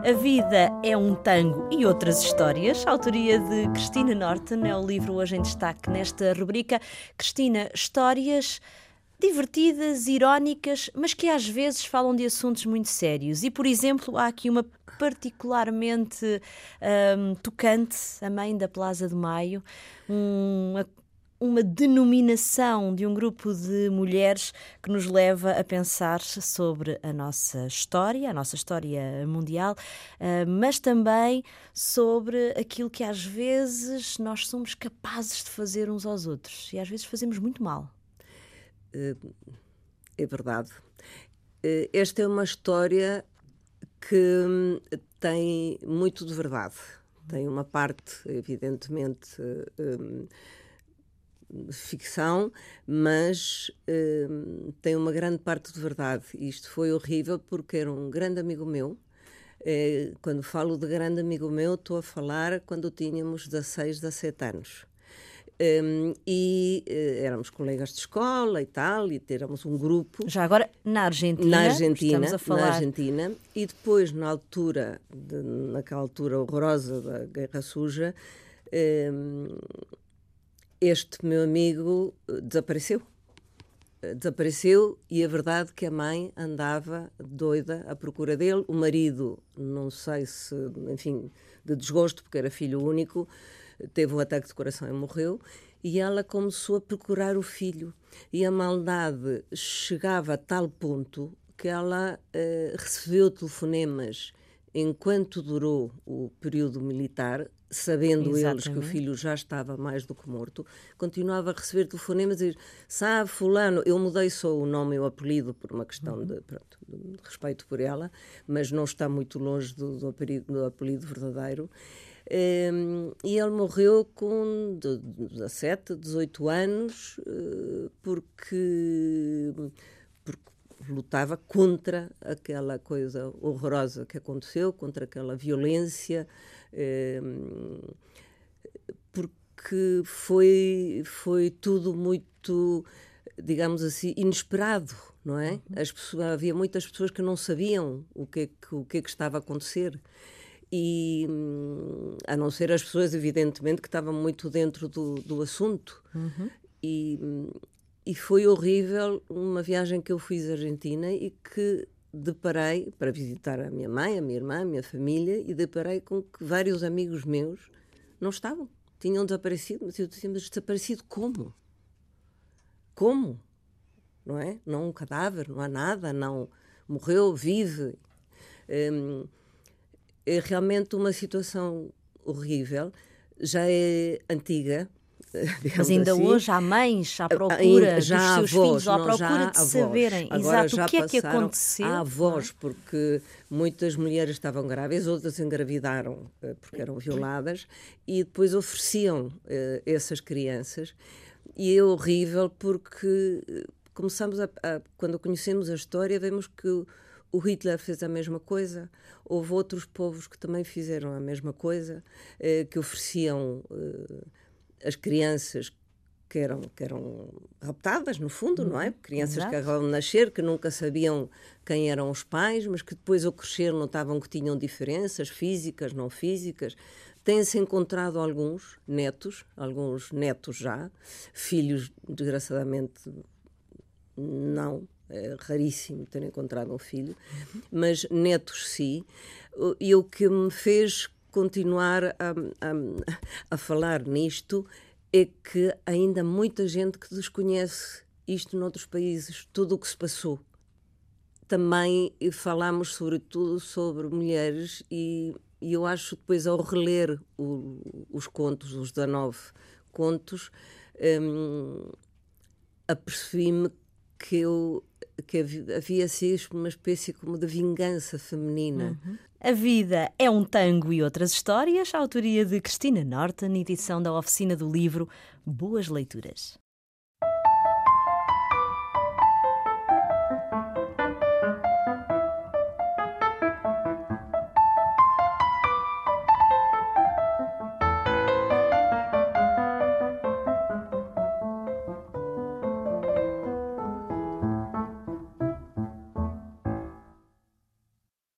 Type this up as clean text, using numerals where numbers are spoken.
A vida é um tango e outras histórias. A autoria de Cristina Norton é o livro hoje em destaque nesta rubrica. Cristina, histórias divertidas, irónicas, mas que às vezes falam de assuntos muito sérios. E, por exemplo, há aqui uma particularmente tocante, A Mãe da Plaza de Maio, uma denominação de um grupo de mulheres que nos leva a pensar sobre a nossa história mundial, mas também sobre aquilo que às vezes nós somos capazes de fazer uns aos outros e às vezes fazemos muito mal. É verdade. Esta é uma história que tem muito de verdade. Tem uma parte, evidentemente, ficção, mas tem uma grande parte de verdade. Isto foi horrível porque era um grande amigo meu. Quando falo de grande amigo meu, estou a falar quando tínhamos 16, 17 anos. Éramos colegas de escola e tal, e éramos um grupo. Já agora na Argentina, estamos a falar. Na Argentina, e depois naquela altura horrorosa da Guerra Suja, este meu amigo desapareceu e a verdade é que a mãe andava doida à procura dele. O marido, não sei se, enfim, de desgosto, porque era filho único, teve um ataque de coração e morreu, e ela começou a procurar o filho. E a maldade chegava a tal ponto que ela recebeu telefonemas enquanto durou o período militar, sabendo eles que o filho já estava mais do que morto, continuava a receber telefonemas e dizer: sabe, fulano, eu mudei só o nome e o apelido por uma questão de respeito por ela, mas não está muito longe do apelido verdadeiro. E ele morreu com 17, 18 anos, porque lutava contra aquela coisa horrorosa que aconteceu, contra aquela violência, porque foi tudo muito, digamos assim, inesperado, não é? Havia muitas pessoas que não sabiam o que estava a acontecer. E a não ser as pessoas, evidentemente, que estavam muito dentro do assunto. E foi horrível uma viagem que eu fiz à Argentina e que deparei para visitar a minha mãe, a minha irmã, a minha família, e deparei com que vários amigos meus não estavam, tinham desaparecido. Mas eu dizia: mas desaparecido como? Como? Não é? Não há um cadáver, não há nada, não morreu, vive. É realmente uma situação horrível, já é antiga. Mas ainda assim. Hoje há mães à procura dos seus avós, filhos, à procura de saberem exato o que é que aconteceu. Há avós, porque muitas mulheres estavam grávidas, outras engravidaram porque eram violadas, e depois ofereciam essas crianças. E é horrível porque quando conhecemos a história, vemos que o Hitler fez a mesma coisa, houve outros povos que também fizeram a mesma coisa, que ofereciam as crianças que eram raptadas, no fundo, não é? Crianças que acabavam de nascer, que nunca sabiam quem eram os pais, mas que depois ao crescer notavam que tinham diferenças físicas, não físicas. Têm-se encontrado alguns netos já, filhos, desgraçadamente, não. É raríssimo ter encontrado um filho, mas netos sim. E o que me fez continuar a falar nisto é que ainda há muita gente que desconhece isto noutros países, tudo o que se passou. Também falamos sobretudo sobre mulheres e eu acho que depois ao reler os contos, os 19 contos, apercebi-me que havia assim uma espécie como de vingança feminina. A vida é um tango e outras histórias. A autoria de Cristina Norton, edição da Oficina do Livro. Boas leituras.